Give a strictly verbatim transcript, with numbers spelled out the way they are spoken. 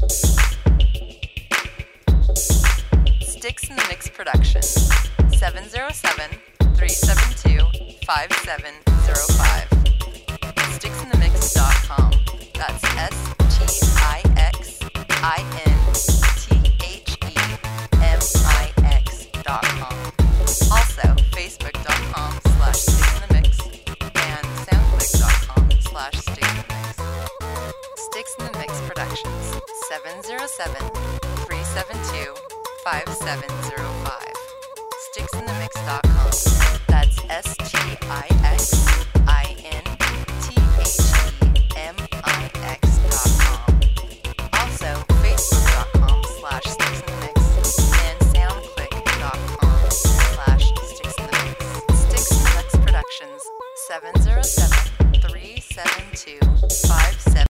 Sticks in the Mix production. seven zero seven, three seven two, five seven zero five. sticks in the mix dot com. That's S T I X I N T H E M I X dot com. Also, facebook.com slash sticks in the mix and soundclick.com slash sticks in the mix. Sticks in the Mix Productions. seven zero seven, three seven two, five seven zero five. sticks in the mix dot com. That's S T I X